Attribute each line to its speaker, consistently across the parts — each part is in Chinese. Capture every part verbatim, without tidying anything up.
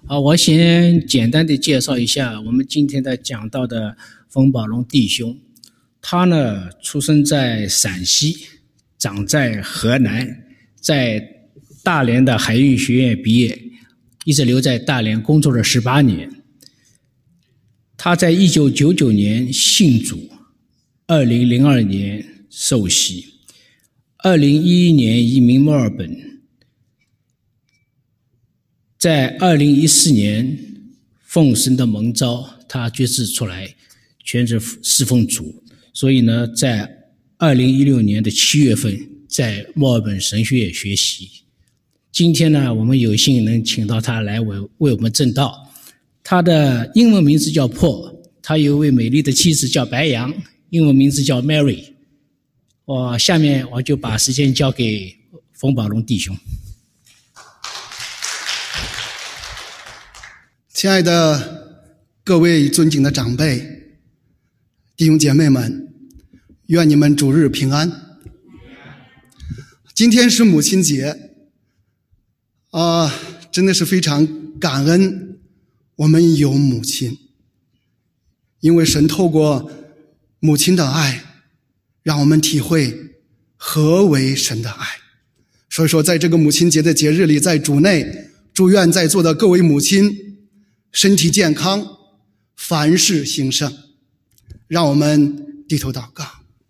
Speaker 1: 好，我先简单的介绍一下我们今天的讲到的冯宝龙弟兄。他呢，出生在陕西，长在河南，在大连的海运学院毕业，一直留在大连工作了十八年。他在一九九九年信主，二零零二年受洗，二零一一年移民墨尔本，在二零一四年奉神的蒙召，他决志出来全职侍奉主，所以呢，在二零一六年的七月份在墨尔本神学院学习。今天呢，我们有幸能请到他来为为我们证道。他的英文名字叫 Paul， 他有一位美丽的妻子叫白杨，英文名字叫 Mary。我下面我就把时间交给冯宝龙弟兄。
Speaker 2: 亲爱的各位尊敬的长辈、弟兄姐妹们，愿你们主日平安。今天是母亲节啊、呃，真的是非常感恩我们有母亲，因为神透过母亲的爱让我们体会何为神的爱。所以说在这个母亲节的节日里，在主内祝愿在座的各位母亲身体健康，凡事兴盛。让我们低头祷告。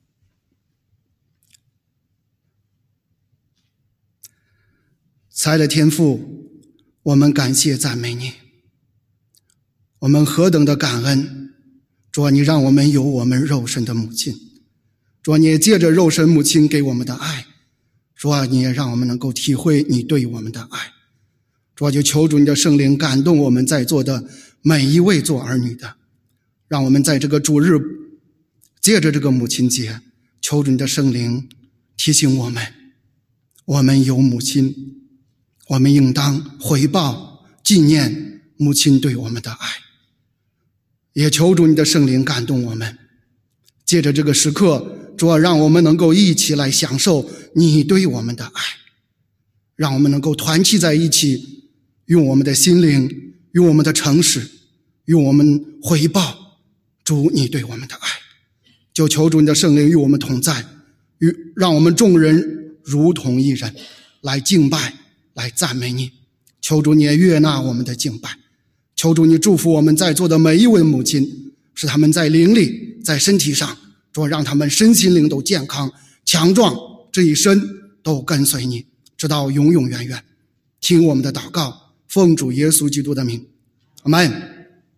Speaker 2: 慈爱的天父，我们感谢赞美你，我们何等的感恩。主啊，你让我们有我们肉身的母亲，主啊，你也借着肉身母亲给我们的爱，主啊，你也让我们能够体会你对我们的爱。主啊，就求主你的圣灵感动我们在座的每一位做儿女的，让我们在这个主日借着这个母亲节，求主你的圣灵提醒我们，我们有母亲，我们应当回报纪念母亲对我们的爱。也求主你的圣灵感动我们，借着这个时刻，主啊，让我们能够一起来享受你对我们的爱，让我们能够团契在一起，用我们的心灵，用我们的诚实，用我们回报主你对我们的爱。就求主你的圣灵与我们同在，与让我们众人如同一人来敬拜，来赞美你。求主你也悦纳我们的敬拜，求主你祝福我们在座的每一位母亲，使他们在灵里，在身体上，主让他们身心灵都健康强壮，这一生都跟随你，直到永永远远。听我们的祷告，奉主耶稣基督的名，阿们。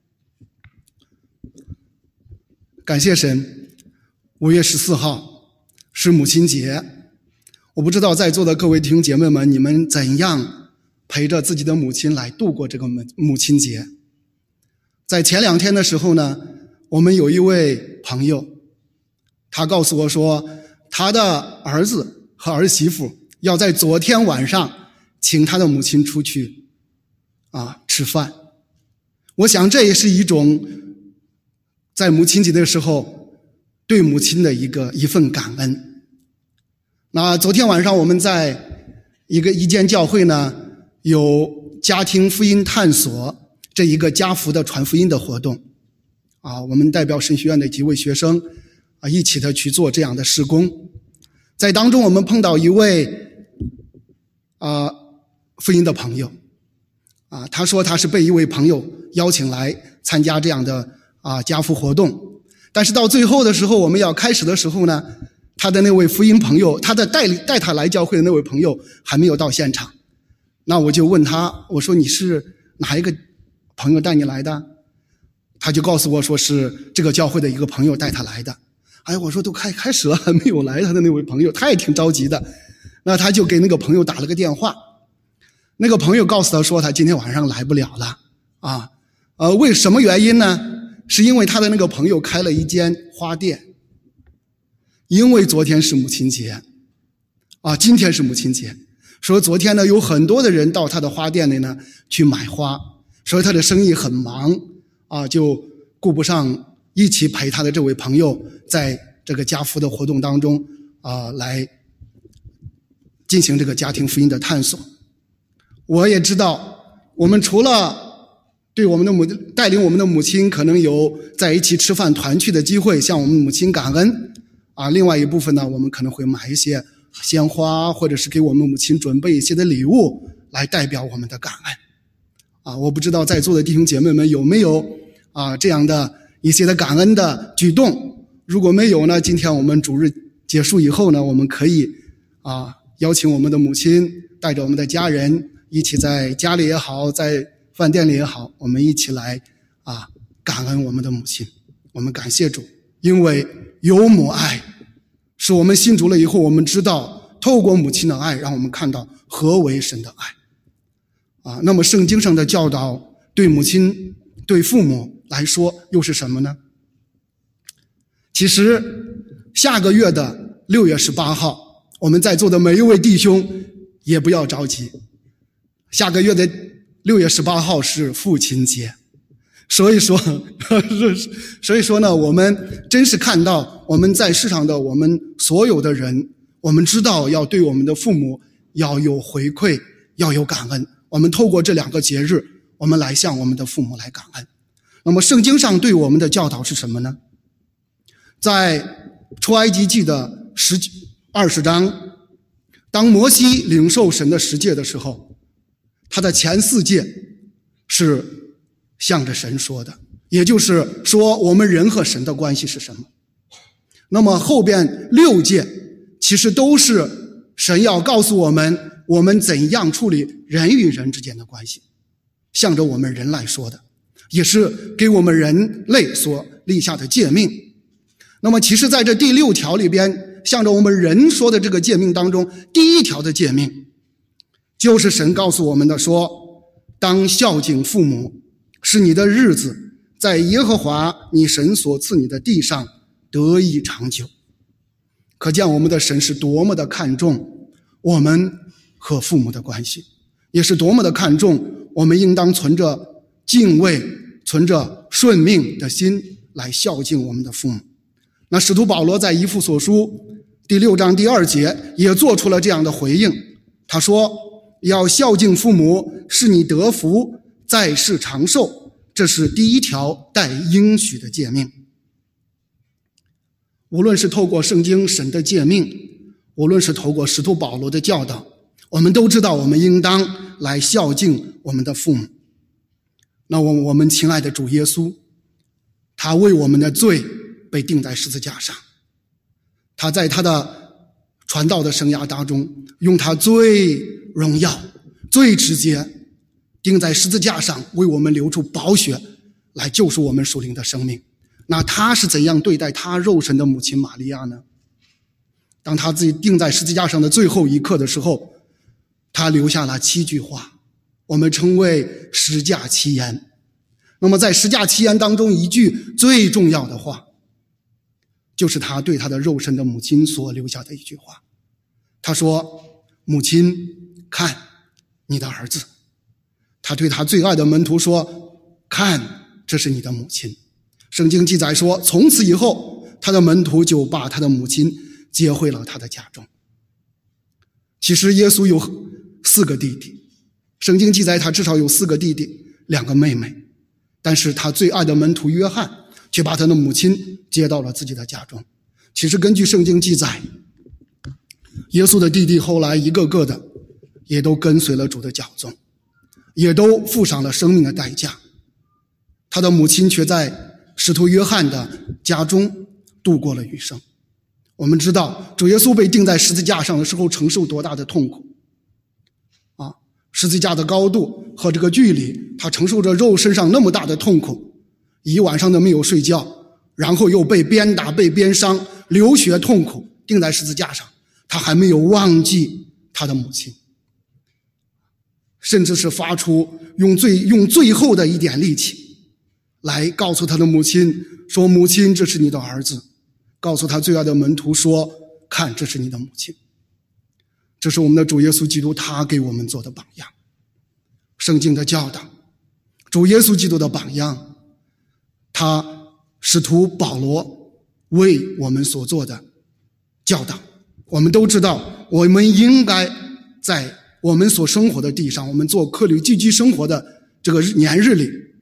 Speaker 2: 感谢神，五月十四号是母亲节。我不知道在座的各位弟兄姐妹们，你们怎样陪着自己的母亲来度过这个母亲节。在前两天的时候呢，我们有一位朋友，他告诉我说，他的儿子和儿媳妇要在昨天晚上请他的母亲出去啊吃饭。我想这也是一种在母亲节的时候对母亲的一个一份感恩。那昨天晚上我们在一个一间教会呢，有家庭福音探索这一个家福的传福音的活动啊，我们代表神学院的几位学生啊，一起的去做这样的事工。在当中我们碰到一位啊福音的朋友啊，他说他是被一位朋友邀请来参加这样的啊家福活动，但是到最后的时候，我们要开始的时候呢，他的那位福音朋友，他的带带他来教会的那位朋友还没有到现场。那我就问他，我说你是哪一个朋友带你来的？他就告诉我说是这个教会的一个朋友带他来的。哎，我说都开开始了还没有来他的那位朋友，他也挺着急的。那他就给那个朋友打了个电话，那个朋友告诉他说他今天晚上来不了了啊。呃，为什么原因呢？是因为他的那个朋友开了一间花店，因为昨天是母亲节啊，今天是母亲节，说昨天呢有很多的人到他的花店里呢去买花，所以他的生意很忙啊，就顾不上一起陪他的这位朋友在这个家福的活动当中啊来进行这个家庭福音的探索。我也知道，我们除了对我们的母带领我们的母亲可能有在一起吃饭团聚的机会，向我们母亲感恩啊。另外一部分呢，我们可能会买一些鲜花，或者是给我们母亲准备一些的礼物，来代表我们的感恩啊。我不知道在座的弟兄姐妹们有没有啊这样的一些的感恩的举动。如果没有呢，今天我们主日结束以后呢，我们可以啊邀请我们的母亲带着我们的家人一起在家里也好，在饭店里也好，我们一起来啊感恩我们的母亲。我们感谢主，因为有母爱，是我们信主了以后，我们知道透过母亲的爱，让我们看到何为神的爱啊。那么圣经上的教导对母亲对父母来说又是什么呢？其实下个月的六月十八号，我们在座的每一位弟兄也不要着急，下个月的六月十八号是父亲节，所以说所以说呢，我们真是看到我们在世上的我们所有的人，我们知道要对我们的父母要有回馈，要有感恩。我们透过这两个节日，我们来向我们的父母来感恩。那么圣经上对我们的教导是什么呢？在出埃及记的十二十章，当摩西领受神的十诫的时候，他的前四诫是向着神说的，也就是说我们人和神的关系是什么。那么后边六诫其实都是神要告诉我们我们怎样处理人与人之间的关系，向着我们人来说的，也是给我们人类所立下的诫命。那么其实在这第六条里边，向着我们人说的这个诫命当中，第一条的诫命就是神告诉我们的，说当孝敬父母，使你的日子在耶和华你神所赐你的地上得以长久。可见我们的神是多么的看重我们和父母的关系，也是多么的看重我们应当存着敬畏，存着顺命的心来孝敬我们的父母。那使徒保罗在以弗所书第六章第二节也做出了这样的回应，他说要孝敬父母，使你得福，在世长寿，这是第一条带应许的诫命。无论是透过圣经神的诫命，无论是透过使徒保罗的教导，我们都知道我们应当来孝敬我们的父母。那我我们亲爱的主耶稣，他为我们的罪被钉在十字架上，他在他的传道的生涯当中，用他最荣耀最直接钉在十字架上，为我们流出宝血来救赎我们属灵的生命。那他是怎样对待他肉身的母亲玛利亚呢？当他自己钉在十字架上的最后一刻的时候，他留下了七句话，我们称为十架七言。那么在十架七言当中，一句最重要的话，就是他对他的肉身的母亲所留下的一句话。他说，母亲，看你的儿子。他对他最爱的门徒说，看，这是你的母亲。圣经记载说，从此以后他的门徒就把他的母亲接回了他的家中。其实耶稣有四个弟弟，圣经记载他至少有四个弟弟，两个妹妹，但是他最爱的门徒约翰却把他的母亲接到了自己的家中。其实根据圣经记载，耶稣的弟弟后来一个个的也都跟随了主的脚踪，也都付上了生命的代价。他的母亲却在使徒约翰的家中度过了余生。我们知道主耶稣被钉在十字架上的时候承受多大的痛苦啊！十字架的高度和这个距离，他承受着肉身上那么大的痛苦，一晚上都没有睡觉，然后又被鞭打被鞭伤，流血痛苦，钉在十字架上，他还没有忘记他的母亲，甚至是发出用最用最后的一点力气来告诉他的母亲说，母亲，这是你的儿子。告诉他最爱的门徒说，看，这是你的母亲。这是我们的主耶稣基督他给我们做的榜样。圣经的教导，主耶稣基督的榜样，他使徒保罗为我们所做的教导。我们都知道，我们应该在我们所生活的地上，我们做客旅寄居生活的这个年日里，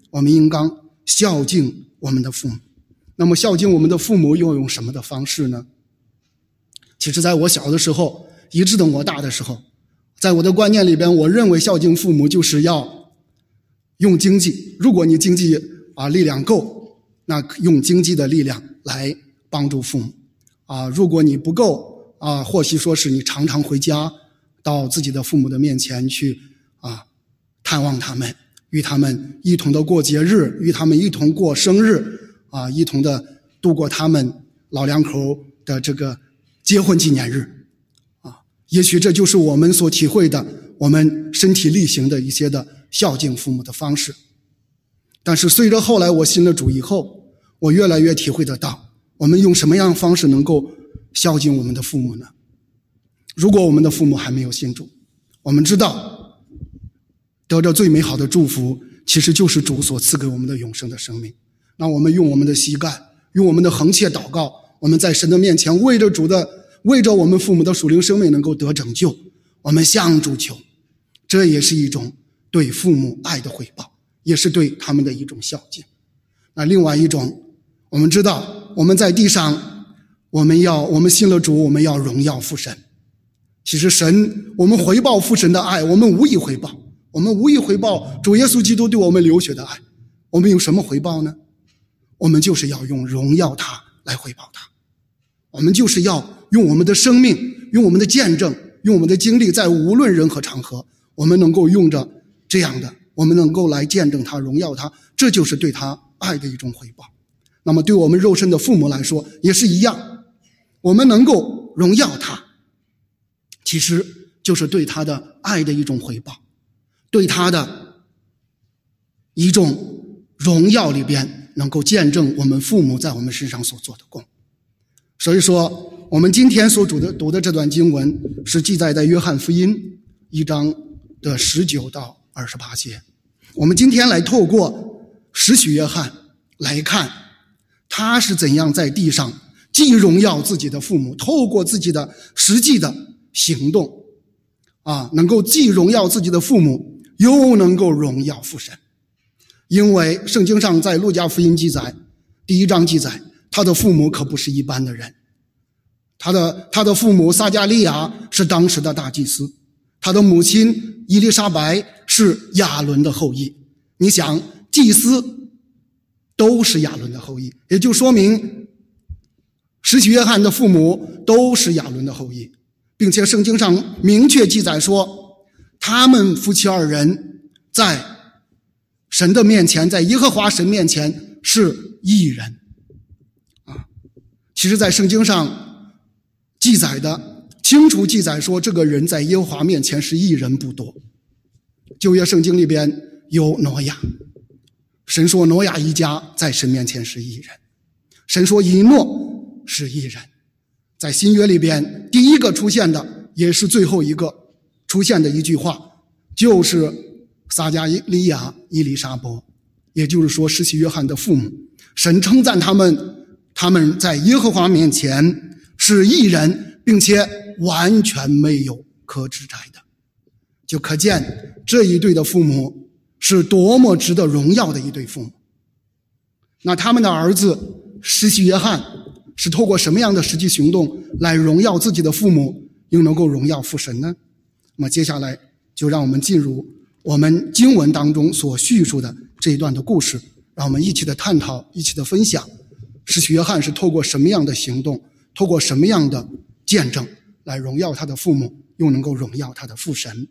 Speaker 2: 我们应当孝敬我们的父母。那么孝敬我们的父母又用什么的方式呢？其实在我小的时候，一直等我大的时候，在我的观念里边，我认为孝敬父母就是要用经济，如果你经济啊力量够，那用经济的力量来帮助父母啊，如果你不够啊，或许说是你常常回家到自己的父母的面前去啊探望他们，与他们一同的过节日，与他们一同过生日啊，一同的度过他们老两口的这个结婚纪念日啊，也许这就是我们所体会的，我们身体力行的一些的孝敬父母的方式。但是随着后来我信了主以后，我越来越体会得到，我们用什么样的方式能够孝敬我们的父母呢？如果我们的父母还没有信主，我们知道得着最美好的祝福其实就是主所赐给我们的永生的生命。那我们用我们的膝盖，用我们的横切祷告，我们在神的面前为着主的为着我们父母的属灵生命能够得拯救，我们向主求，这也是一种对父母爱的回报，也是对他们的一种孝敬。那另外一种，我们知道我们在地上，我们要我们信了主，我们要荣耀父神。其实神，我们回报父神的爱，我们无以回报，我们无以回报主耶稣基督对我们流血的爱。我们用什么回报呢？我们就是要用荣耀他来回报他，我们就是要用我们的生命，用我们的见证，用我们的经历，在无论任何场合，我们能够用着这样的，我们能够来见证他，荣耀他，这就是对他爱的一种回报。那么对我们肉身的父母来说也是一样，我们能够荣耀他，其实就是对他的爱的一种回报，对他的一种荣耀里边能够见证我们父母在我们身上所做的功。所以说我们今天所读的读的这段经文是记载在约翰福音一章的十九到二十八节。我们今天来透过使徒约翰来看他是怎样在地上既荣耀自己的父母，透过自己的实际的行动啊，能够既荣耀自己的父母，又能够荣耀父神。因为圣经上在路加福音记载，第一章记载，他的父母可不是一般的人。他的他的父母撒迦利亚是当时的大祭司，他的母亲伊丽莎白是亚伦的后裔。你想，祭司都是亚伦的后裔，也就说明使徒约翰的父母都是亚伦的后裔，并且圣经上明确记载说，他们夫妻二人在神的面前，在耶和华神面前是义人啊。其实在圣经上记载的清楚记载说，这个人在耶和华面前是义人不多。旧约圣经里边有挪亚，神说挪亚一家在神面前是义人，神说以诺是义人。在新约里边第一个出现的也是最后一个出现的一句话，就是撒迦利亚、伊丽莎伯，也就是说施洗约翰的父母，神称赞他们，他们在耶和华面前是义人，并且完全没有可指摘的。就可见这一对的父母是多么值得荣耀的一对父母。那他们的儿子施洗约翰是透过什么样的实际行动来荣耀自己的父母，又能够荣耀父神呢？那么接下来就让我们进入我们经文当中所叙述的这一段的故事，让我们一起的探讨，一起的分享，施洗约翰是透过什么样的行动，透过什么样的见证来荣耀他的父母，又能够荣耀他的父神。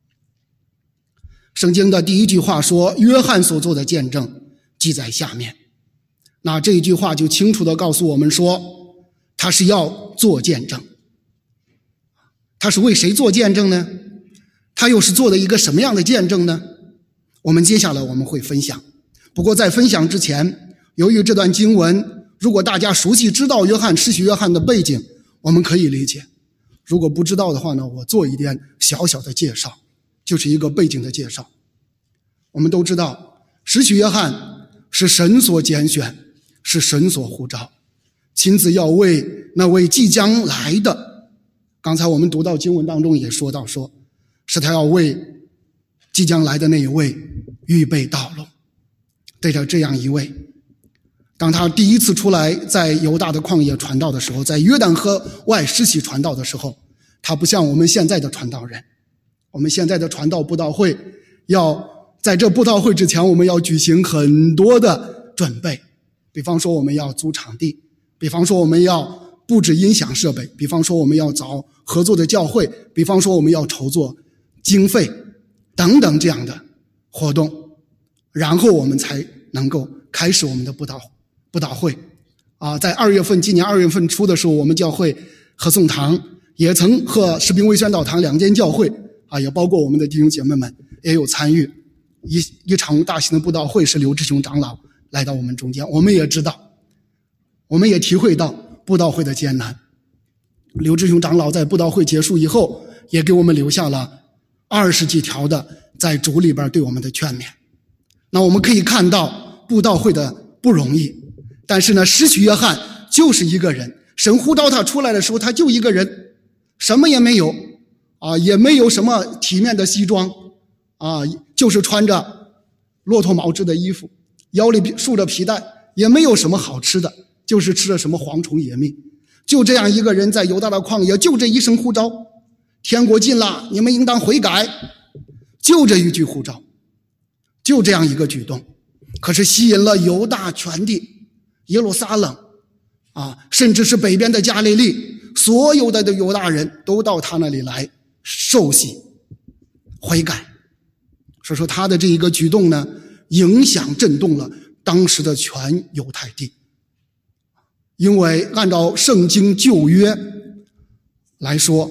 Speaker 2: 圣经的第一句话说，约翰所做的见证记在下面。那这一句话就清楚地告诉我们说，他是要做见证。他是为谁做见证呢？他又是做的一个什么样的见证呢？我们接下来我们会分享。不过在分享之前，由于这段经文如果大家熟悉知道约翰施洗约翰的背景，我们可以理解。如果不知道的话呢，我做一点小小的介绍，就是一个背景的介绍。我们都知道施洗约翰是神所拣选，是神所呼召，亲自要为那位即将来的，刚才我们读到经文当中也说到说，是他要为即将来的那一位预备道路。 对着这样一位，当他第一次出来在犹大的旷野传道的时候，在约旦河外施洗传道的时候，他不像我们现在的传道人。我们现在的传道布道会，要在这布道会之前，我们要举行很多的准备，比方说我们要租场地，比方说我们要布置音响设备，比方说我们要找合作的教会，比方说我们要筹措经费等等这样的活动，然后我们才能够开始我们的布道布道会啊。在二月份，今年二月份初的时候，我们教会和颂堂也曾和士兵卫宣道堂两间教会啊，也包括我们的弟兄姐妹们也有参与一一场大型的布道会，是刘志雄长老来到我们中间。我们也知道，我们也体会到布道会的艰难。刘志雄长老在布道会结束以后，也给我们留下了二十几条的在主里边对我们的劝勉。那我们可以看到布道会的不容易，但是呢，施洗约翰就是一个人，神呼召他出来的时候，他就一个人，什么也没有啊，也没有什么体面的西装啊，就是穿着骆驼毛织的衣服，腰里束着皮带，也没有什么好吃的，就是吃了什么蝗虫野蜜。就这样一个人在犹大的旷野，就这一声呼召，天国近了，你们应当悔改，就这一句呼召，就这样一个举动，可是吸引了犹大全地，耶路撒冷啊，甚至是北边的加利利，所有的犹大人都到他那里来受洗悔改。所以说他的这一个举动呢，影响震动了当时的全犹太地。因为按照圣经旧约来说，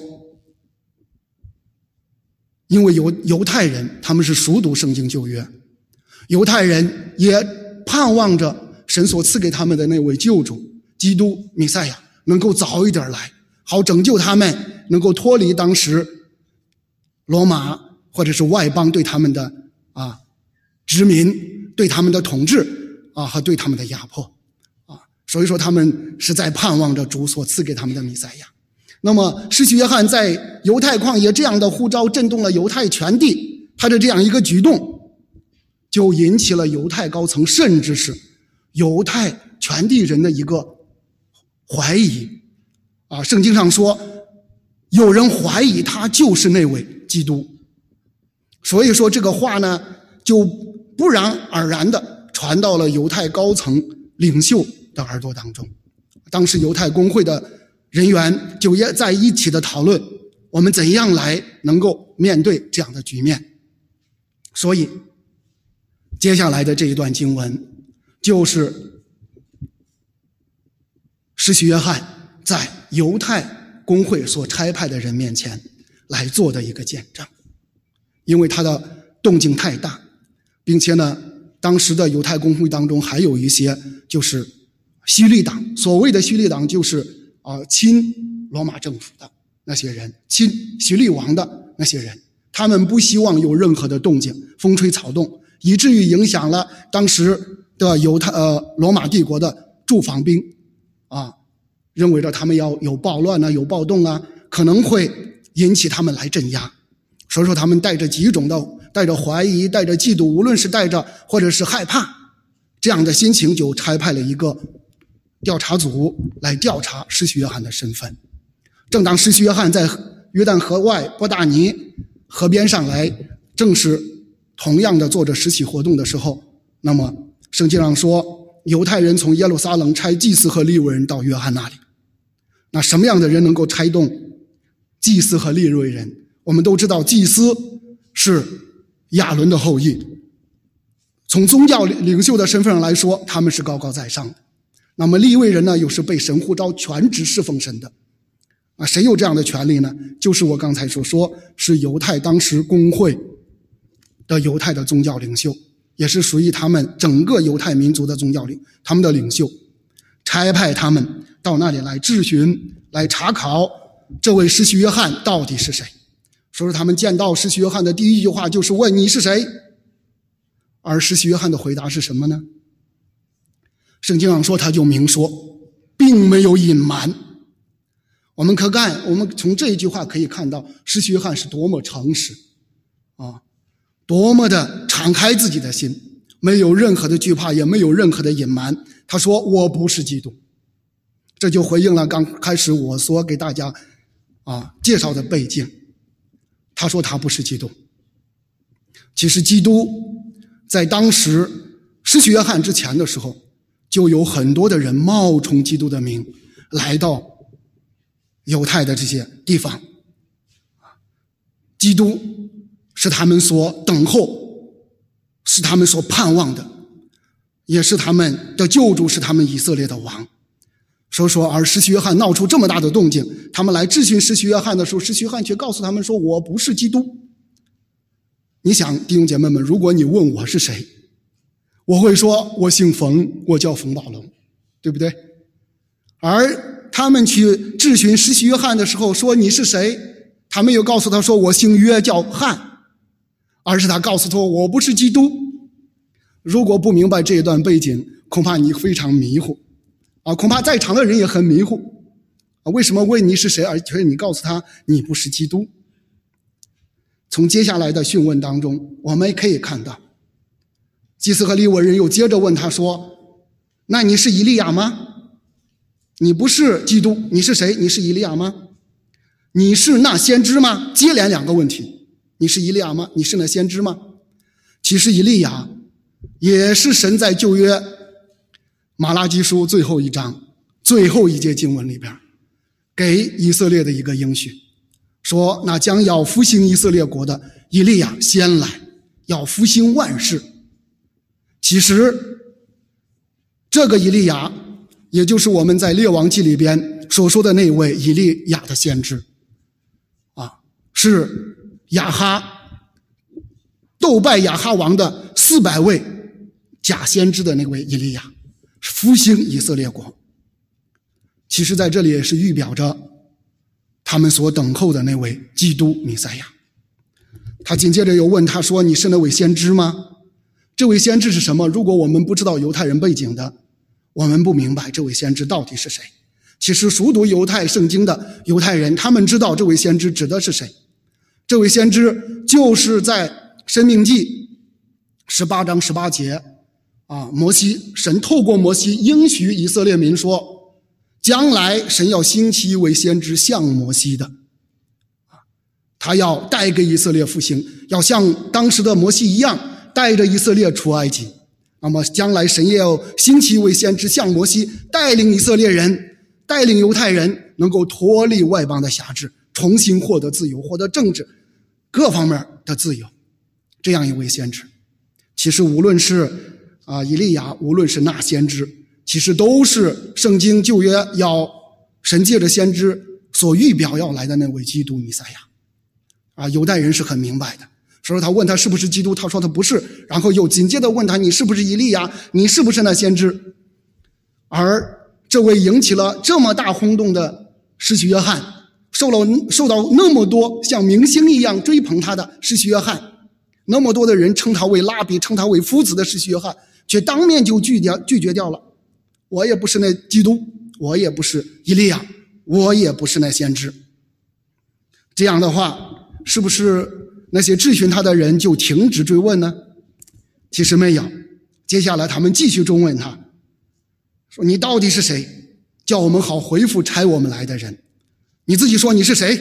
Speaker 2: 因为犹犹太人他们是熟读圣经旧约，犹太人也盼望着神所赐给他们的那位救主基督弥赛亚能够早一点来，好拯救他们，能够脱离当时罗马或者是外邦对他们的啊殖民，对他们的统治啊和对他们的压迫啊，所以说他们是在盼望着主所赐给他们的弥赛亚。那么施洗约翰在犹太旷野这样的呼召震动了犹太全地，他的这样一个举动就引起了犹太高层甚至是犹太全地人的一个怀疑啊。圣经上说有人怀疑他就是那位基督，所以说这个话呢就不然而然的传到了犹太高层领袖的耳朵当中。当时犹太公会的人员就也在一起的讨论我们怎样来能够面对这样的局面。所以接下来的这一段经文就是施洗约翰在犹太公会所差派的人面前来做的一个见证。因为他的动静太大，并且呢当时的犹太公会当中还有一些就是希律党，所谓的希律党就是啊、呃、亲罗马政府的那些人，亲希律王的那些人，他们不希望有任何的动静，风吹草动，以至于影响了当时的犹太呃罗马帝国的驻防兵啊，认为着他们要有暴乱啊，有暴动啊，可能会引起他们来镇压。所以说他们带着几种的带着怀疑，带着嫉妒，无论是带着或者是害怕这样的心情，就差派了一个调查组来调查施洗约翰的身份。正当施洗约翰在约旦河外伯大尼河边上来正是同样的做着施洗活动的时候，那么圣经上说犹太人从耶路撒冷差祭司和利未人到约翰那里。那什么样的人能够差动祭司和利未人？我们都知道祭司是亚伦的后裔，从宗教领袖的身份上来说他们是高高在上的。那么利未人呢又是被神呼召全职侍奉神的。啊，谁有这样的权利呢？就是我刚才所说是犹太当时公会的犹太的宗教领袖，也是属于他们整个犹太民族的宗教领他们的领袖，差派他们到那里来质询，来查考这位施洗约翰到底是谁。所以他们见到施洗约翰的第一句话就是问你是谁，而施洗约翰的回答是什么呢？圣经上说他就明说，并没有隐瞒。我们可看我们从这一句话可以看到施洗约翰是多么诚实啊，多么的敞开自己的心， 没有任何的惧怕，也没有任何的隐瞒。他说我不是基督。这就回应了刚开始我所给大家啊介绍的背景。他说他不是基督。其实基督在当时施洗约翰之前的时候，就有很多的人冒充基督的名来到犹太的这些地方。基督是他们所等候，是他们所盼望的，也是他们的救主，是他们以色列的王。所以说，而施洗约翰闹出这么大的动静，他们来质询施洗约翰的时候，施洗约翰却告诉他们说我不是基督。你想，弟兄姐妹们，如果你问我是谁，我会说我姓冯，我叫冯宝龙，对不对？而他们去质询施洗约翰的时候说你是谁，他没有告诉他说我姓约叫翰，而是他告诉他我不是基督。如果不明白这一段背景，恐怕你非常迷糊啊，恐怕在场的人也很迷糊啊。为什么问你是谁，而且你告诉他你不是基督？从接下来的讯问当中，我们可以看到，祭司和利未人又接着问他说：“那你是以利亚吗？你不是基督，你是谁？你是以利亚吗？你是那先知吗？”接连两个问题，你是以利亚吗？你是那先知吗？其实以利亚也是神在旧约马拉基书最后一章最后一节经文里边给以色列的一个应许，说那将要复兴以色列国的以利亚先来，要复兴万事。其实这个以利亚也就是我们在列王记里边所说的那位以利亚的先知啊，是亚哈斗败亚哈王的四百位假先知的那位以利亚，复兴以色列国。其实在这里也是预表着他们所等候的那位基督弥赛亚。他紧接着又问他说：“你是那位先知吗？”这位先知是什么？如果我们不知道犹太人背景的，我们不明白这位先知到底是谁。其实熟读犹太圣经的犹太人，他们知道这位先知指的是谁。这位先知就是在申命记十八章十八节啊，摩西神透过摩西应许以色列民说，将来神要兴起一位先知像摩西的，他要带给以色列复兴，要像当时的摩西一样带着以色列出埃及。那么将来神也要兴起一位先知像摩西，带领以色列人，带领犹太人能够脱离外邦的辖制，重新获得自由，获得政治各方面的自由。这样一位先知，其实无论是啊以利亚，无论是那先知，其实都是圣经旧约要神借着先知所预表要来的那位基督弥赛亚啊。犹太人是很明白的，所以他问他是不是基督，他说他不是，然后又紧接着问他你是不是以利亚，你是不是那先知。而这位引起了这么大轰动的施洗约翰，受了受到那么多像明星一样追捧他的施洗约翰，那么多的人称他为拉比，称他为夫子的施洗约翰，却当面就拒掉拒绝掉了。我也不是那基督，我也不是以利亚，我也不是那先知。这样的话，是不是那些质询他的人就停止追问呢？其实没有，接下来他们继续追问他，说你到底是谁，叫我们好回复差我们来的人，你自己说你是谁。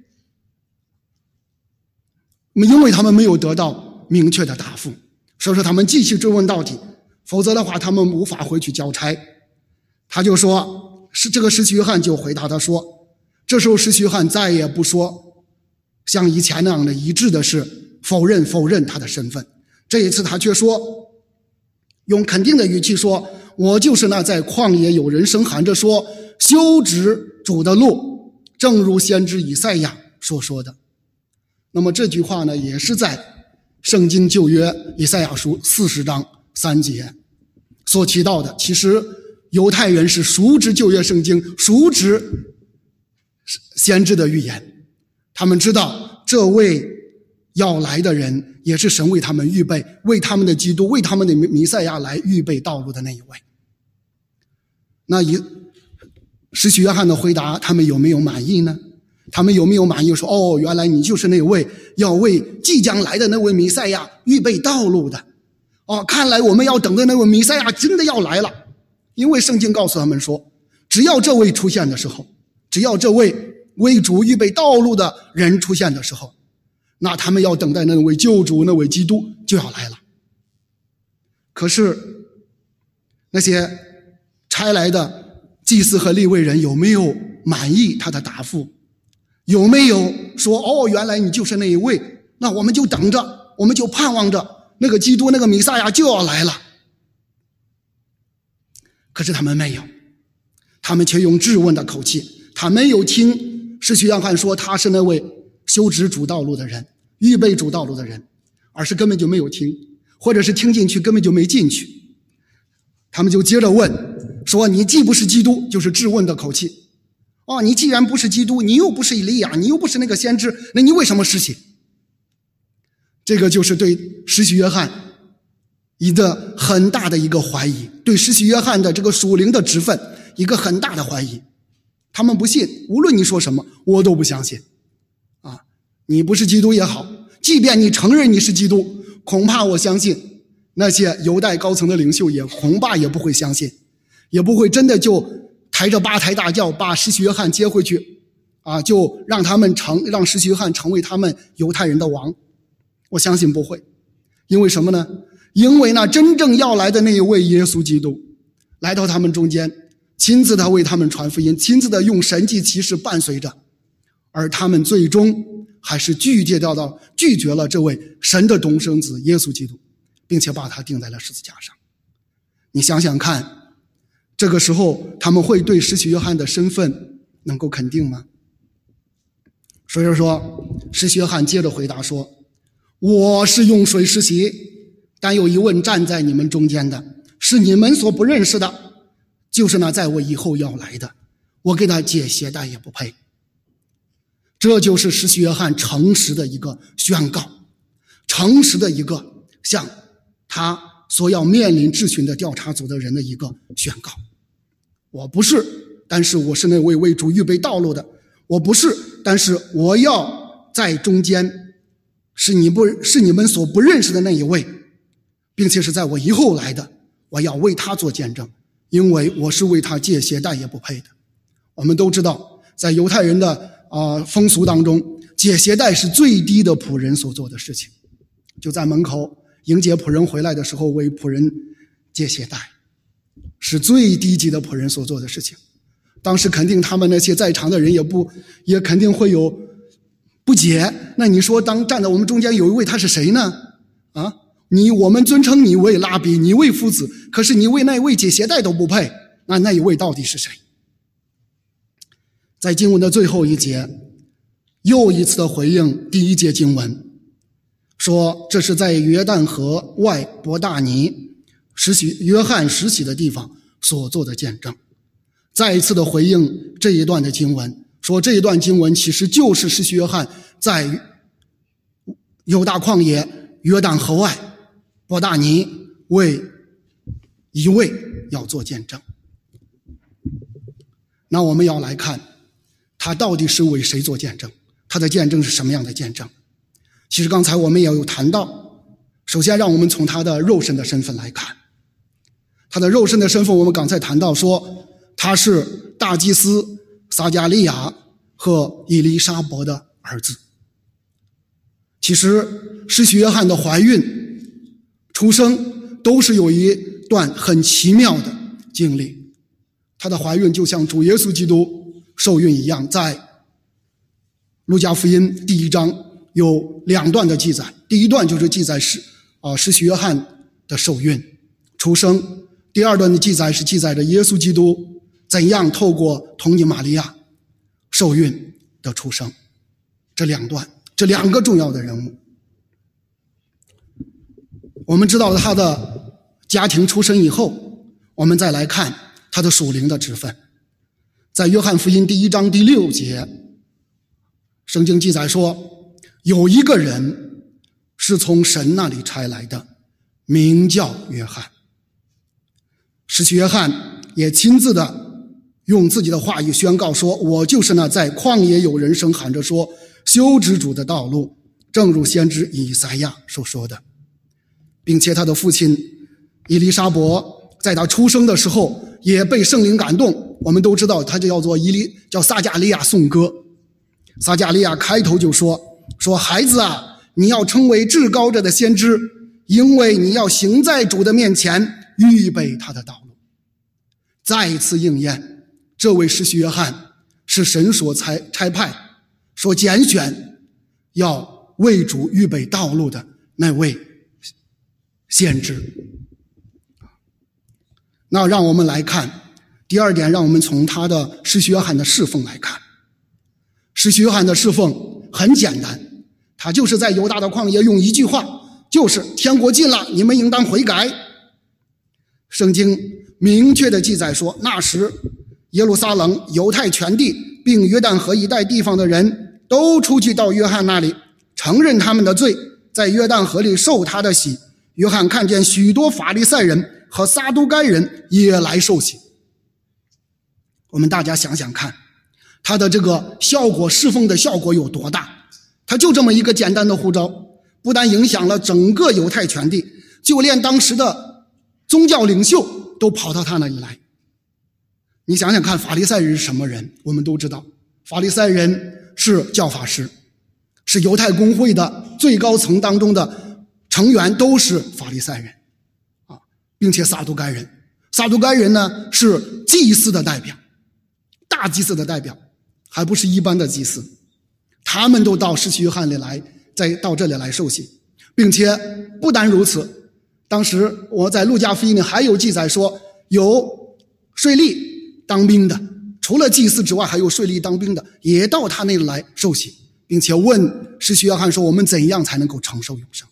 Speaker 2: 因为他们没有得到明确的答复，所以说他们继续追问到底，否则的话他们无法回去交差。他就说，是这个施洗约翰就回答他说，这时候施洗约翰再也不说像以前那样的一致的是否认否认他的身份，这一次他却说，用肯定的语气说，我就是那在旷野有人声喊着说修直主的路，正如先知以赛亚所说的。那么这句话呢，也是在圣经旧约以赛亚书四十章三节所提到的。其实犹太人是熟知旧约圣经，熟知先知的预言，他们知道这位要来的人也是神为他们预备，为他们的基督，为他们的弥赛亚来预备道路的那一位。那以施洗约翰的回答，他们有没有满意呢？他们有没有满意说，哦，原来你就是那位要为即将来的那位弥赛亚预备道路的， 哦，看来我们要等的那位弥赛亚真的要来了。因为圣经告诉他们说，只要这位出现的时候，只要这位为主预备道路的人出现的时候，那他们要等待那位救主，那位基督就要来了。可是那些差来的祭司和利未人有没有满意他的答复？有没有说，哦，原来你就是那一位，那我们就等着，我们就盼望着那个基督，那个弥赛亚就要来了。可是他们没有，他们却用质问的口气，他没有听施洗约翰说他是那位修直主道路的人，预备主道路的人，而是根本就没有听，或者是听进去根本就没进去。他们就接着问说，你既不是基督，就是质问的口气。哦，你既然不是基督，你又不是以利亚，你又不是那个先知，那你为什么施洗？这个就是对施洗约翰一个很大的一个怀疑，对施洗约翰的这个属灵的职分一个很大的怀疑。他们不信，无论你说什么我都不相信啊！你不是基督也好，即便你承认你是基督，恐怕我相信那些犹太高层的领袖也恐怕也不会相信，也不会真的就抬着八抬大轿把施洗约翰接回去啊，就让他们成让施洗约翰成为他们犹太人的王。我相信不会。因为什么呢？因为那真正要来的那一位耶稣基督来到他们中间，亲自的为他们传福音，亲自的用神迹奇事伴随着，而他们最终还是拒绝掉到拒绝了这位神的独生子耶稣基督，并且把他钉在了十字架上。你想想看，这个时候他们会对施洗约翰的身份能够肯定吗？所以说施洗约翰接着回答说，我是用水施洗，但有一位站在你们中间的，是你们所不认识的，就是那在我以后要来的，我给他解鞋带也不配。这就是施洗约翰诚实的一个宣告，诚实的一个向他所要面临质询的调查组的人的一个宣告。我不是，但是我是那位为主预备道路的。我不是，但是我要在中间，是你不是你们所不认识的那一位，并且是在我以后来的，我要为他做见证，因为我是为他解鞋带也不配的。我们都知道，在犹太人的啊、呃、风俗当中，解鞋带是最低的仆人所做的事情，就在门口迎接仆人回来的时候为仆人解鞋带，是最低级的仆人所做的事情。当时肯定他们那些在场的人也不也肯定会有不解，那你说当站在我们中间有一位他是谁呢？啊，你我们尊称你为拉比，你为夫子，可是你为那一位解鞋带都不配，那那一位到底是谁？在经文的最后一节又一次的回应第一节经文，说这是在约旦河外伯大尼施洗约翰施洗的地方所做的见证。再一次的回应这一段的经文，说这一段经文其实就是施洗约翰在犹大旷野约旦河外伯大尼为一位要做见证。那我们要来看他到底是为谁做见证，他的见证是什么样的见证。其实刚才我们也有谈到，首先让我们从他的肉身的身份来看。他的肉身的身份我们刚才谈到说他是大祭司撒迦利亚和以利沙伯的儿子。其实施洗约翰的怀孕出生都是有一段很奇妙的经历，他的怀孕就像主耶稣基督受孕一样。在路加福音第一章有两段的记载，第一段就是记载是啊施洗约翰的受孕出生，第二段的记载是记载着耶稣基督怎样透过童女玛利亚受孕的出生。这两段，这两个重要的人物，我们知道了他的家庭出身以后，我们再来看他的属灵的职分。在约翰福音第一章第六节，圣经记载说，有一个人是从神那里差来的，名叫约翰。施洗约翰也亲自的用自己的话语宣告说，我就是那在旷野有人声喊着说修直主的道路，正如先知以赛亚所说的。 并且他的父亲伊丽莎伯在他出生的时候也被圣灵感动。我们都知道他就叫做伊利叫撒迦利亚颂歌。撒迦利亚开头就说说孩子啊，你要称为至高者的先知，因为你要行在主的面前，预备他的道路。再一次应验，这位施洗约翰是神所差差派所拣选要为主预备道路的那位先知。那让我们来看第二点，让我们从他的施洗约翰的侍奉来看。施洗约翰的侍奉很简单，他就是在犹大的旷野用一句话，就是天国近了，你们应当悔改。圣经明确的记载说，那时耶路撒冷、犹太全地并约旦河一带地方的人都出去到约翰那里，承认他们的罪，在约旦河里受他的洗。约翰看见许多法利赛人和撒都该人也来受洗。我们大家想想看，他的这个效果，侍奉的效果有多大？他就这么一个简单的呼召，不但影响了整个犹太全地，就连当时的宗教领袖都跑到他那里来。你想想看，法利赛人是什么人？我们都知道，法利赛人是教法师，是犹太公会的最高层当中的成员，都是法利赛人啊，并且撒都该人。撒都该人呢，是祭司的代表，大祭司的代表，还不是一般的祭司。他们都到施洗约翰里来，再到这里来受洗，并且不单如此，当时我在路加福音里还有记载说，有税吏当兵的，除了祭司之外，还有税吏当兵的也到他那里来受洗，并且问施洗约翰说，我们怎样才能够承受永生？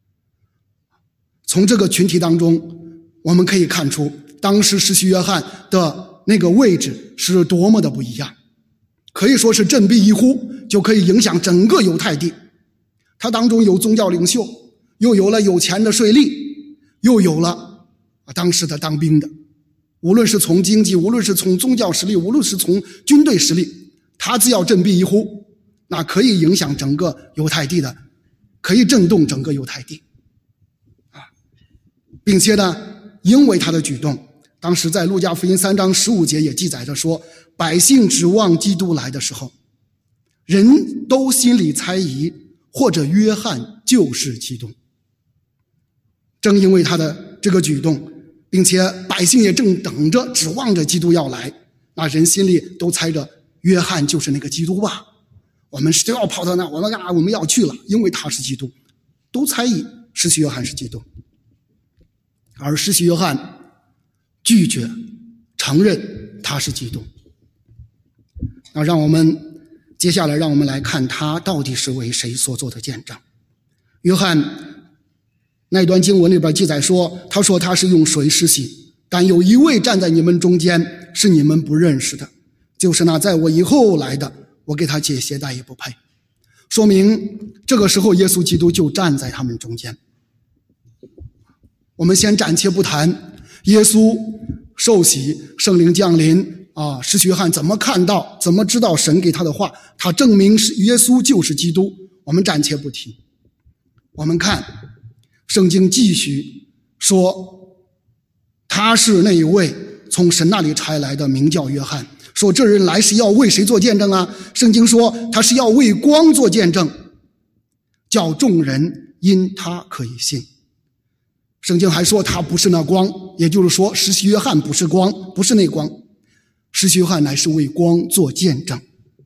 Speaker 2: 从这个群体当中，我们可以看出当时施洗约翰的那个位置是多么的不一样，可以说是振臂一呼就可以影响整个犹太地。他当中有宗教领袖，又有了有钱的税吏，又有了当时的当兵的，无论是从经济，无论是从宗教实力，无论是从军队实力，他只要振臂一呼，那可以影响整个犹太地的，可以震动整个犹太地啊！并且呢，因为他的举动，当时在路加福音三章十五节也记载着说，百姓指望基督来的时候，人都心里猜疑，或者约翰就是基督。正因为他的这个举动，并且百姓也正等着指望着基督要来，那人心里都猜着约翰就是那个基督吧，我们都要跑到那，我们啊我们要去了，因为他是基督，都猜疑施洗约翰是基督。而施洗约翰拒绝承认他是基督。那让我们接下来让我们来看他到底是为谁所做的见证。约翰那段经文里边记载说，他说他是用水施洗，但有一位站在你们中间，是你们不认识的，就是那在我以后来的，我给他解鞋带也不配。说明这个时候耶稣基督就站在他们中间。我们先暂且不谈耶稣受洗，圣灵降临啊，施洗约翰怎么看到，怎么知道神给他的话，他证明是耶稣就是基督，我们暂且不提。我们看圣经继续说，他是那一位从神那里差来的，名叫约翰。说这人来是要为谁做见证啊？圣经说他是要为光做见证，叫众人因他可以信。圣经还说他不是那光，也就是说施洗约翰不是光，不是那光，施洗约翰乃是为光做见证。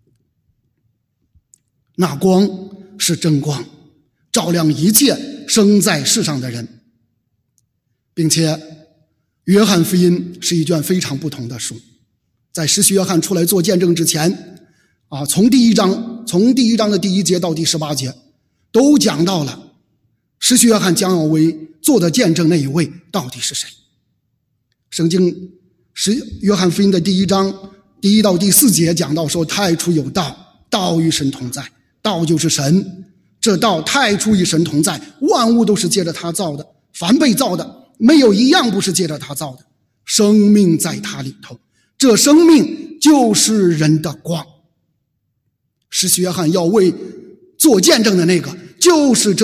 Speaker 2: 那光是真光，照亮一切生在世上的人。并且约翰福音是一卷非常不同的书，在施洗约翰出来做见证之前啊，从第一章从第一章的第一节到第十八节都讲到了施洗约翰将要为做的见证那一位到底是谁。圣经是约翰福音的第一章第一到第四节讲到说，太初有道，道与神同在，道就是神，这道太初与神同在，万物都是借着他造的，凡被造的没有一样不是借着他造的，生命在他里头，这生命就是人的光。施洗约翰要为做见证的那个就是这个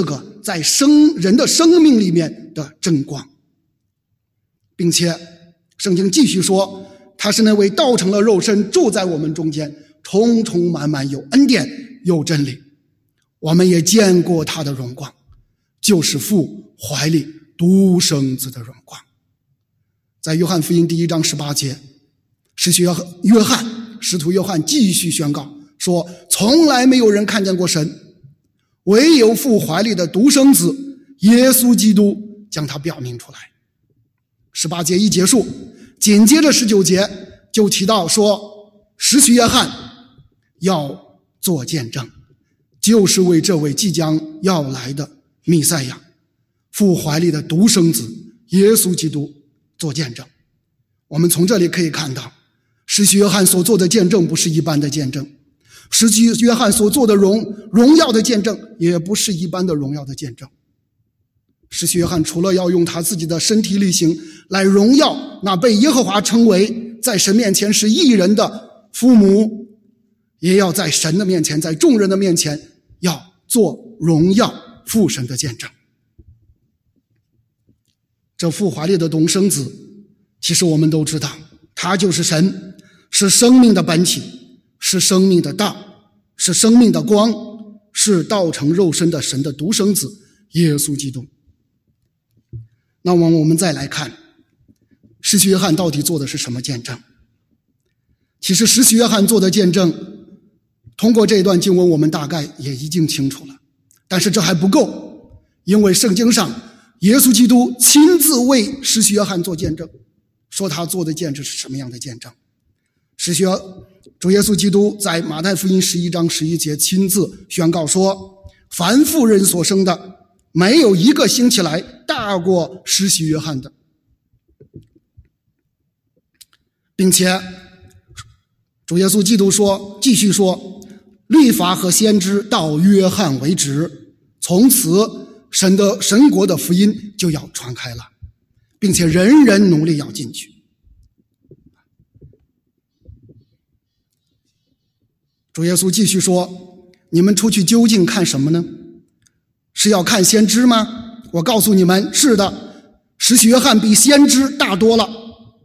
Speaker 2: 在生人的生命里面的真光，并且圣经继续说，他是那位道成了肉身住在我们中间，充充满满有恩典有真理。我们也见过他的荣光，就是父怀里独生子的荣光。在约翰福音第一章十八节，使徒约翰使徒约翰继续宣告说，从来没有人看见过神，唯有父怀里的独生子耶稣基督将他表明出来。十八节一结束，紧接着十九节就提到说，使徒约翰要做见证，就是为这位即将要来的弥赛亚，父怀里的独生子耶稣基督做见证。我们从这里可以看到，使徒约翰所做的见证不是一般的见证，使徒约翰所做的荣荣耀的见证也不是一般的荣耀的见证。使徒约翰除了要用他自己的身体力行来荣耀那被耶和华称为在神面前是义人的父母，也要在神的面前，在众人的面前要做荣耀父神的见证。这父怀里的独生子，其实我们都知道，他就是神，是生命的本体，是生命的道，是生命的光，是道成肉身的神的独生子耶稣基督。那么我们再来看使徒约翰到底做的是什么见证。其实使徒约翰做的见证，通过这一段经文我们大概也已经清楚了，但是这还不够，因为圣经上耶稣基督亲自为使徒约翰做见证，说他做的见证是什么样的见证。使徒主耶稣基督在马太福音十一章十一节亲自宣告说，凡妇人所生的，没有一个兴起来大过施洗约翰的，并且主耶稣基督说，继续说，律法和先知到约翰为止，从此神的神国的福音就要传开了，并且人人努力要进去。主耶稣继续说，你们出去究竟看什么呢？是要看先知吗？我告诉你们，是的，使徒约翰比先知大多了。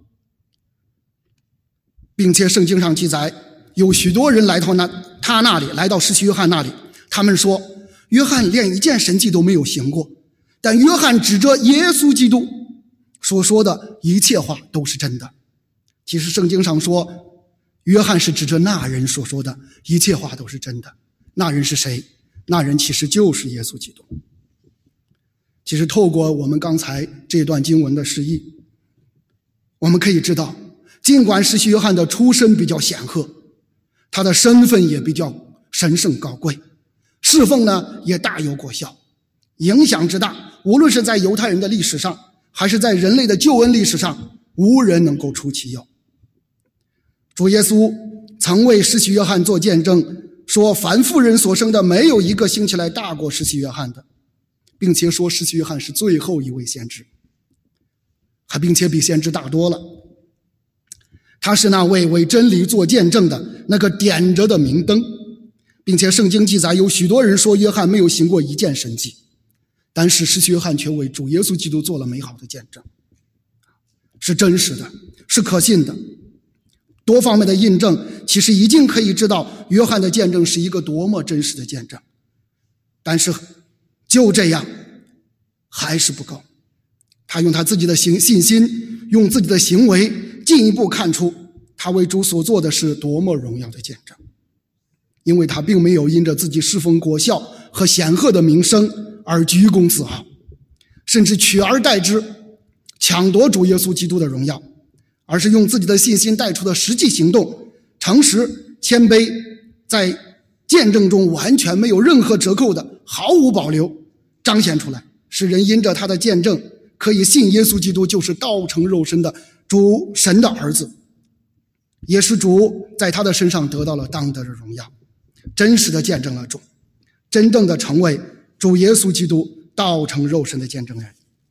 Speaker 2: 并且圣经上记载，有许多人来到那他那里，来到使徒约翰那里，他们说，约翰连一件神迹都没有行过，但约翰指着耶稣基督所说的一切话都是真的。其实圣经上说，约翰是指着那人所说的一切话都是真的。那人是谁？那人其实就是耶稣基督。其实透过我们刚才这段经文的释义，我们可以知道，尽管使徒约翰的出身比较显赫，他的身份也比较神圣高贵，侍奉呢也大有果效，影响之大，无论是在犹太人的历史上，还是在人类的救恩历史上，无人能够出其右。主耶稣曾为使徒约翰做见证，说凡妇人所生的，没有一个兴起来大过使徒约翰的，并且说使徒约翰是最后一位先知，还并且比先知大多了。他是那位为真理做见证的那个点着的明灯，并且圣经记载有许多人说约翰没有行过一件神迹，但是使徒约翰却为主耶稣基督做了美好的见证，是真实的，是可信的。多方面的印证其实已经可以知道约翰的见证是一个多么真实的见证，但是就这样还是不够。他用他自己的信心，用自己的行为进一步看出他为主所做的是多么荣耀的见证，因为他并没有因着自己侍奉果效和显赫的名声而居功自傲，甚至取而代之，抢夺主耶稣基督的荣耀，而是用自己的信心带出的实际行动，诚实谦卑，在见证中完全没有任何折扣的，毫无保留彰显出来，使人因着他的见证可以信耶稣基督就是道成肉身的主神的儿子，也是主在他的身上得到了当得的荣耀，真实的见证了主，真正的成为主耶稣基督道成肉身的见证人。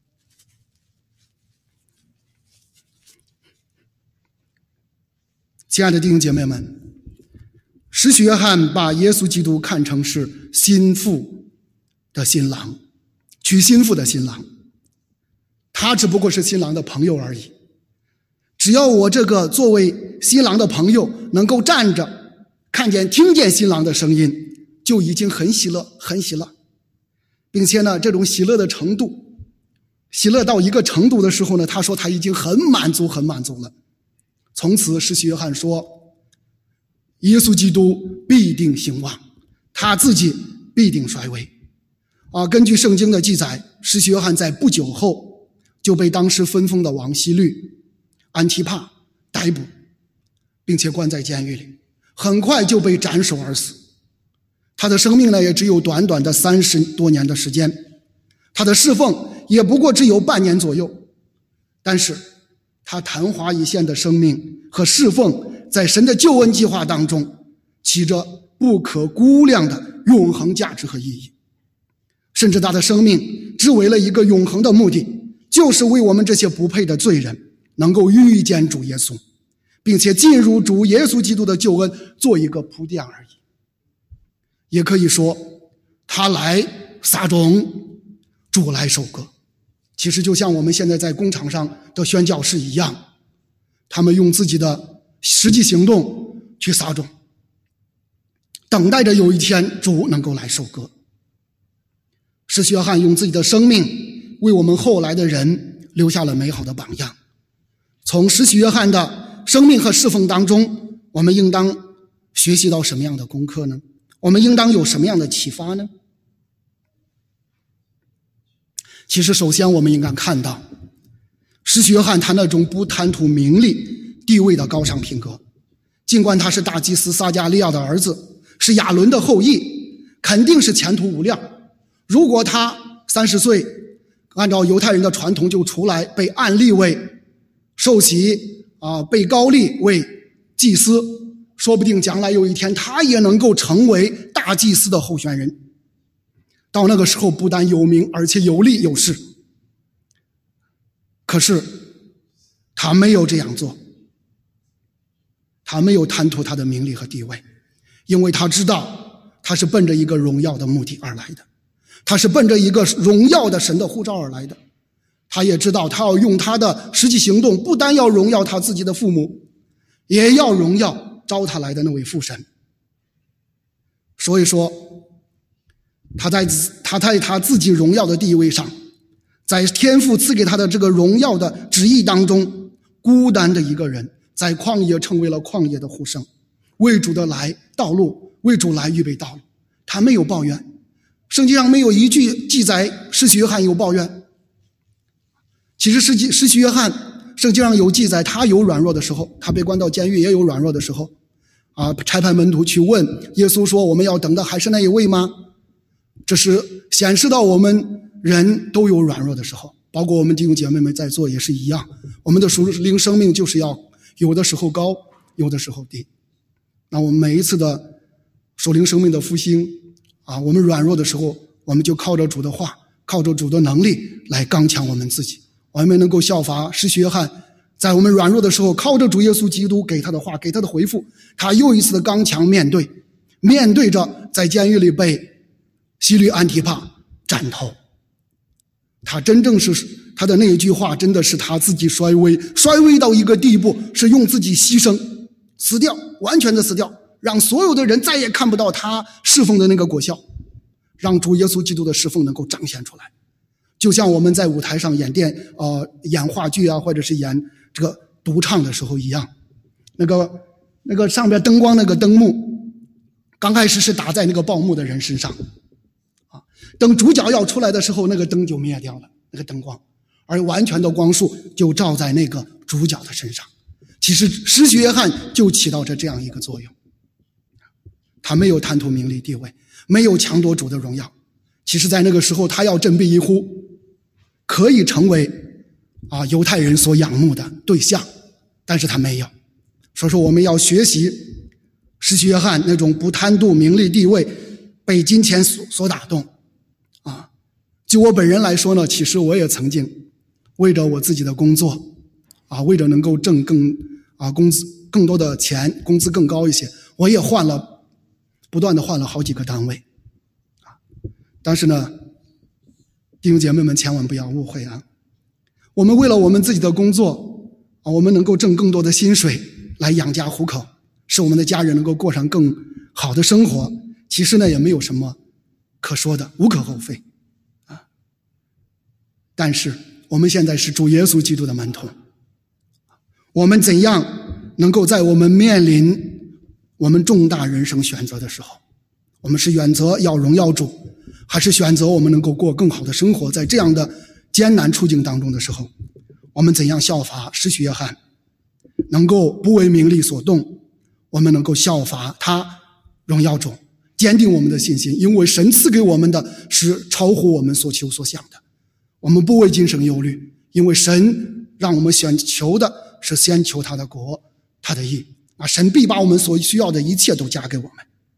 Speaker 2: 亲爱的弟兄姐妹们，使徒约翰把耶稣基督看成是心腹的新郎， 娶心腹的新郎，他只不过是新郎的朋友而已。只要我这个作为新郎的朋友能够站着看见听见新郎的声音，就已经很喜乐很喜乐，并且呢这种喜乐的程度，喜乐到一个程度的时候呢，他说他已经很满足很满足了。从此施洗约翰说，耶稣基督必定兴旺，他自己必定衰微啊。根据圣经的记载，施洗约翰在不久后就被当时分封的王希律安提帕逮捕，并且关在监狱里，很快就被斩首而死。他的生命呢，也只有短短的三十多年的时间，他的侍奉也不过只有半年左右，但是他昙花一现的生命和侍奉，在神的救恩计划当中起着不可估量的永恒价值和意义。甚至他的生命只为了一个永恒的目的，就是为我们这些不配的罪人能够遇见主耶稣，并且进入主耶稣基督的救恩做一个铺垫而已。也可以说，他来撒种，主来收割。其实就像我们现在在工厂上的宣教士一样，他们用自己的实际行动去撒种，等待着有一天主能够来收割。施洗约翰用自己的生命为我们后来的人留下了美好的榜样。从施洗约翰的生命和侍奉当中，我们应当学习到什么样的功课呢？我们应当有什么样的启发呢？其实首先我们应该看到，施洗约翰他那种不贪图名利地位的高尚品格。尽管他是大祭司撒迦利亚的儿子，是亚伦的后裔，肯定是前途无量。如果他三十岁，按照犹太人的传统就出来被按立为受洗啊，被高立为祭司，说不定将来有一天他也能够成为大祭司的候选人。到那个时候不但有名，而且有利有势。可是他没有这样做，他没有贪图他的名利和地位，因为他知道他是奔着一个荣耀的目的而来的，他是奔着一个荣耀的神的呼召而来的。他也知道他要用他的实际行动，不单要荣耀他自己的父母，也要荣耀招他来的那位父神。所以说他在他在他自己荣耀的地位上，在天父赐给他的这个荣耀的旨意当中，孤单的一个人在旷野成为了旷野的呼声，为主的来道路，为主来预备道路。他没有抱怨，圣经上没有一句记载施洗约翰有抱怨。其实施洗施洗约翰圣经上有记载，他有软弱的时候，他被关到监狱也有软弱的时候啊，差派门徒去问耶稣说，我们要等的还是那一位吗？这是显示到我们人都有软弱的时候，包括我们弟兄姐妹们在座也是一样。我们的属灵生命就是要有的时候高，有的时候低。那我们每一次的属灵生命的复兴啊，我们软弱的时候，我们就靠着主的话，靠着主的能力来刚强我们自己。我们能够效法施洗约翰，在我们软弱的时候，靠着主耶稣基督给他的话，给他的回复，他又一次的刚强面对，面对着在监狱里被希律安提帕斩头。他真正是他的那一句话，真的是他自己衰微，衰微到一个地步，是用自己牺牲，死掉，完全的死掉，让所有的人再也看不到他侍奉的那个果效，让主耶稣基督的侍奉能够彰显出来。就像我们在舞台上演电呃演话剧啊，或者是演这个独唱的时候一样，那个那个上边灯光那个灯幕，刚开始是打在那个报幕的人身上啊，等主角要出来的时候，那个灯就灭掉了，那个灯光，而完全的光束就照在那个主角的身上。其实施洗约翰就起到着这样一个作用，他没有贪图名利地位，没有抢夺主的荣耀。其实在那个时候他要振臂一呼，可以成为啊犹太人所仰慕的对象，但是他没有。所以说我们要学习施洗约翰那种不贪图名利地位，被金钱所所打动啊。就我本人来说呢，其实我也曾经为着我自己的工作啊，为着能够挣更啊工资更多的钱，工资更高一些，我也换了不断的换了好几个单位啊。但是呢， 弟兄姐妹们千万不要误会啊！我们为了我们自己的工作啊，我们能够挣更多的薪水来养家糊口，使我们的家人能够过上更好的生活，其实呢也没有什么可说的，无可厚非啊。但是我们现在是主耶稣基督的门徒，我们怎样能够在我们面临我们重大人生选择的时候，我们是选择要荣耀主，还是选择我们能够过更好的生活，在这样的艰难处境当中的时候，我们怎样效法施洗约翰，能够不为名利所动，我们能够效法他荣耀主，坚定我们的信心，因为神赐给我们的是超乎我们所求所想的。我们不为今生忧虑，因为神让我们选求的是先求他的国，他的义啊，神必把我们所需要的一切都加给我们。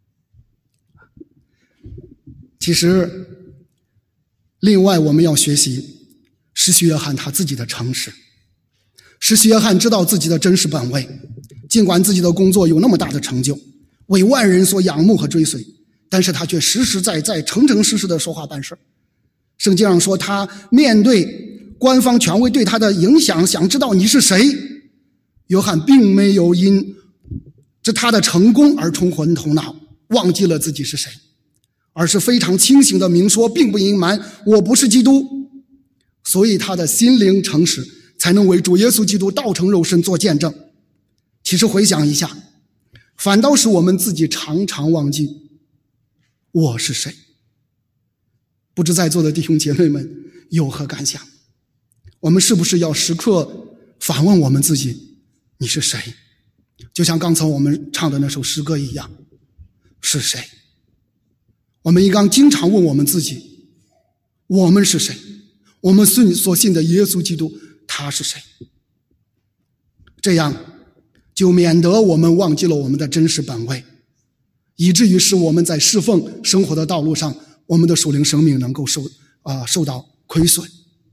Speaker 2: 其实另外我们要学习施洗约翰他自己的诚实。施洗约翰知道自己的真实本位，尽管自己的工作有那么大的成就，为万人所仰慕和追随，但是他却实实在在诚诚实实的说话办事。圣经上说，他面对官方权威对他的影响，想知道你是谁，约翰并没有因这他的成功而冲昏头脑，忘记了自己是谁，而是非常清醒的明说，并不隐瞒，我不是基督。所以他的心灵诚实，才能为主耶稣基督道成肉身做见证。其实回想一下，反倒是我们自己常常忘记我是谁。不知在座的弟兄姐妹们有何感想？我们是不是要时刻反问我们自己，你是谁？就像刚才我们唱的那首诗歌一样，是谁？我们应当经常问我们自己，我们是谁？我们所信的耶稣基督他是谁？这样就免得我们忘记了我们的真实本位，以至于使我们在侍奉生活的道路上，我们的属灵生命能够受啊、呃、受到亏损。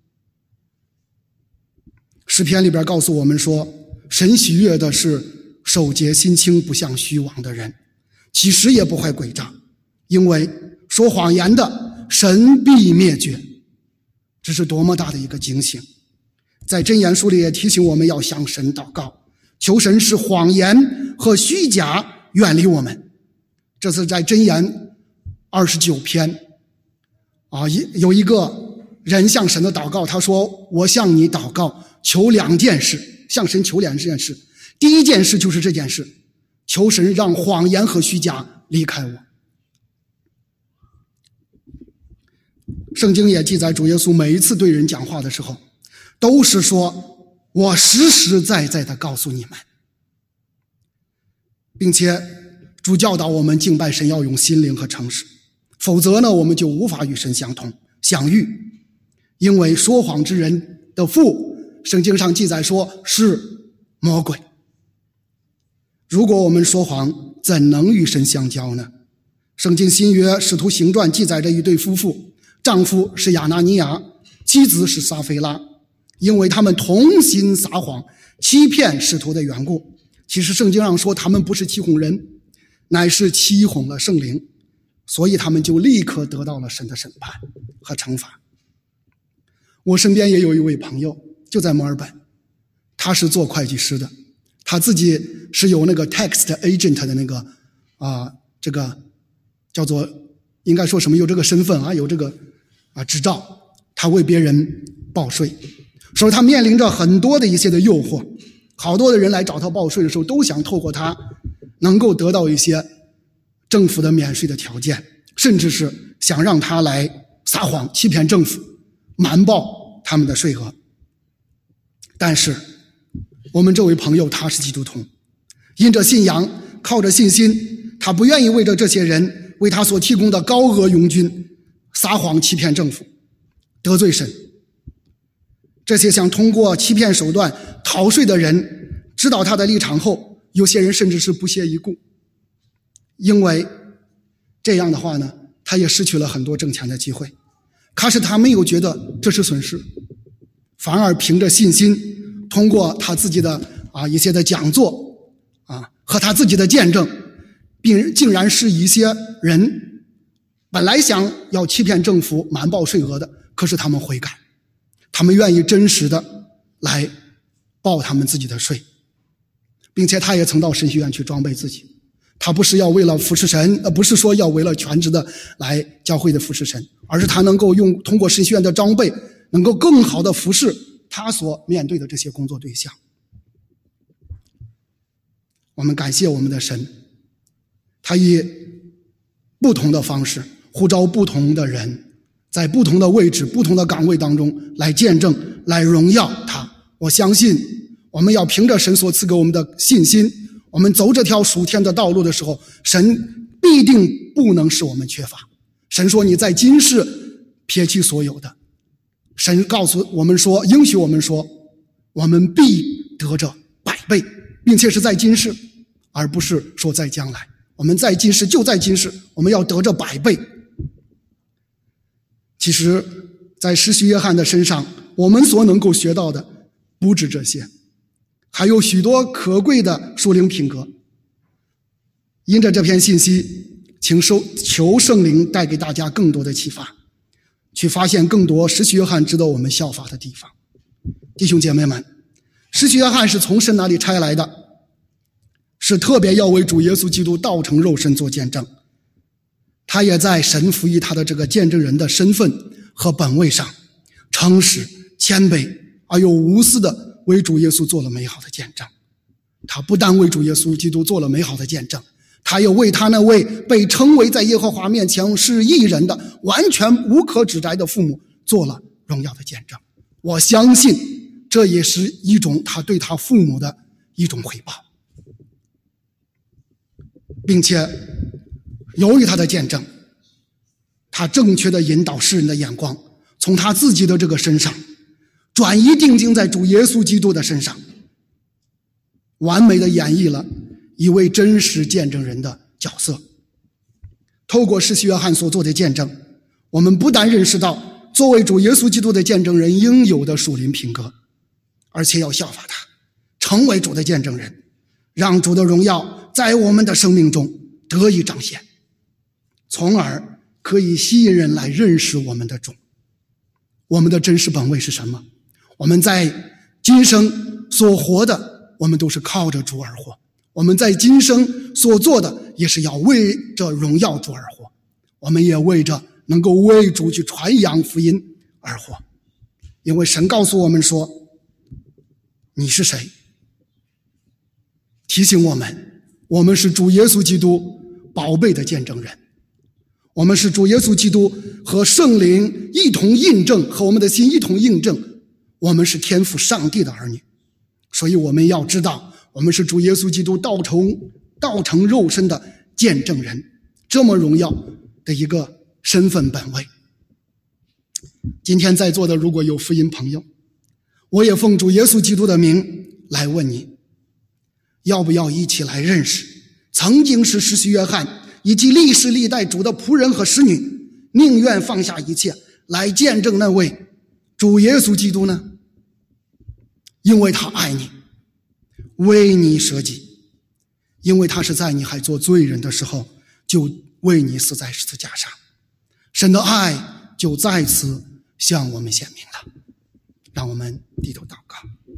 Speaker 2: 诗篇里边告诉我们说，神喜悦的是守节心清不像虚妄的人，其实也不会诡诈，因为说谎言的神必灭绝。这是多么大的一个警醒。在箴言书里也提醒我们要向神祷告，求神使谎言和虚假远离我们。这是在箴言二十九篇啊，有一个人向神的祷告，他说，我向你祷告，求两件事，向神求两件事。第一件事就是这件事，求神让谎言和虚假离开我。圣经也记载，主耶稣每一次对人讲话的时候，都是说，我实实在在的告诉你们，并且主教导我们敬拜神要用心灵和诚实，否则呢，我们就无法与神相通相遇。因为说谎之人的父，圣经上记载说是魔鬼。如果我们说谎，怎能与神相交呢？圣经新约使徒行传记载着一对夫妇，丈夫是亚拿尼亚，妻子是撒非拉，因为他们同心撒谎，欺骗使徒的缘故。其实圣经上说，他们不是欺哄人，乃是欺哄了圣灵，所以他们就立刻得到了神的审判和惩罚。我身边也有一位朋友，就在墨尔本，他是做会计师的，他自己是有那个 tax agent 的那个啊，这个叫做应该说什么，有这个身份啊，有这个啊执照，他为别人报税。所以他面临着很多的一些的诱惑，好多的人来找他报税的时候，都想透过他能够得到一些政府的免税的条件，甚至是想让他来撒谎欺骗政府，瞒报他们的税额。但是我们这位朋友他是基督徒，因着信仰，靠着信心，他不愿意为着这些人为他所提供的高额佣金撒谎欺骗政府，得罪神。这些想通过欺骗手段逃税的人知道他的立场后，有些人甚至是不屑一顾，因为这样的话呢，他也失去了很多挣钱的机会。可是他没有觉得这是损失，反而凭着信心，通过他自己的啊一些的讲座啊和他自己的见证，并竟然是一些人本来想要欺骗政府瞒报税额的， 可是他们悔改，他们愿意真实的来报他们自己的税，并且他也曾到神学院去装备自己。他不是要为了服侍神，呃，不是说要为了全职的来教会的服侍神，而是他能够用通过神学院的装备，能够更好的服侍他所面对的这些工作对象。我们感谢我们的神，他以不同的方式呼召不同的人，在不同的位置、不同的岗位当中来见证、来荣耀他。我相信我们要凭着神所赐给我们的信心，我们走这条属天的道路的时候，神必定不能使我们缺乏。神说你在今世撇弃所有的，神告诉我们说，应许我们说，我们必得着百倍，并且是在今世，而不是说在将来。我们在今世就在今世，我们要得着百倍。其实在施洗约翰的身上，我们所能够学到的不止这些，还有许多可贵的属灵品格。因着这篇信息，请收求圣灵带给大家更多的启发，去发现更多施洗约翰值得我们效法的地方。弟兄姐妹们，施洗约翰是从神那里差来的，是特别要为主耶稣基督道成肉身做见证。他也在神赋予他的这个见证人的身份和本位上，诚实、谦卑而又无私的为主耶稣做了美好的见证。他不但为主耶稣基督做了美好的见证，他也为他那位被称为在耶和华面前是义人的、完全无可指摘的父母做了荣耀的见证。我相信这也是一种他对他父母的一种回报，并且由于他的见证，他正确的引导世人的眼光从他自己的这个身上转移定睛在主耶稣基督的身上，完美的演绎了一位真实见证人的角色。透过施洗约翰所做的见证，我们不但认识到作为主耶稣基督的见证人应有的属灵品格，而且要效法他，成为主的见证人，让主的荣耀在我们的生命中得以彰显，从而可以吸引人来认识我们的主。我们的真实本位是什么？我们在今生所活的，我们都是靠着主而活。我们在今生所做的，也是要为着荣耀主而活。我们也为着能够为主去传扬福音而活。因为神告诉我们说，你是谁？提醒我们，我们是主耶稣基督宝贝的见证人。我们是主耶稣基督和圣灵一同印证，和我们的心一同印证，我们是天父上帝的儿女。所以我们要知道，我们是主耶稣基督道成道成肉身的见证人，这么荣耀的一个身份本位。今天在座的如果有福音朋友，我也奉主耶稣基督的名来问你，要不要一起来认识曾经是施洗约翰以及历世历代主的仆人和使女，宁愿放下一切来见证那位主耶稣基督呢？因为他爱你，为你舍己，因为他是在你还做罪人的时候就为你死在十字架上。神的爱就在此向我们显明了。让我们低头祷告。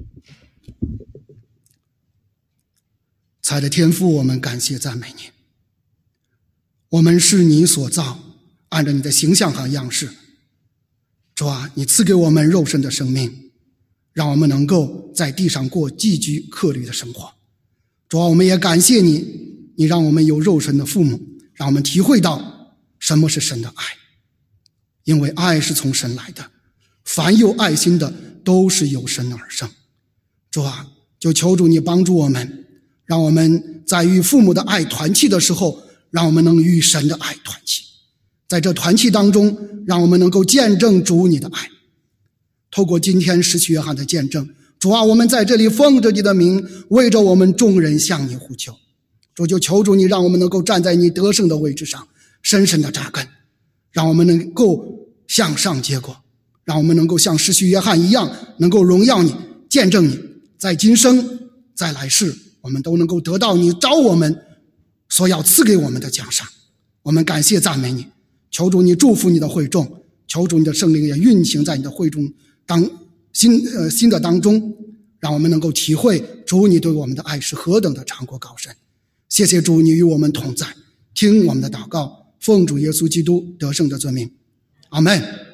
Speaker 2: 慈爱的天父，我们感谢赞美你。我们是你所造，按照你的形象和样式。主啊，你赐给我们肉身的生命，让我们能够在地上过寄居客旅的生活。主啊，我们也感谢你，你让我们有肉身的父母，让我们体会到什么是神的爱。因为爱是从神来的，凡有爱心的都是由神而生。主啊，就求主你帮助我们，让我们在与父母的爱团契的时候，让我们能与神的爱团契。在这团契当中，让我们能够见证主你的爱。透过今天施洗约翰的见证，主啊，我们在这里奉着你的名，为着我们众人向你呼求。主，就求主你让我们能够站在你得胜的位置上，深深的扎根，让我们能够向上结果，让我们能够像施洗约翰一样，能够荣耀你，见证你，在今生在来世，我们都能够得到你召我们所要赐给我们的奖赏。我们感谢赞美你，求主你祝福你的会众， 求主你的圣灵也运行在你的会中当心呃心的当中，让我们能够体会主你对我们的爱是何等的长阔高深。谢谢主，你与我们同在，听我们的祷告，奉主耶稣基督得胜的尊名，阿们。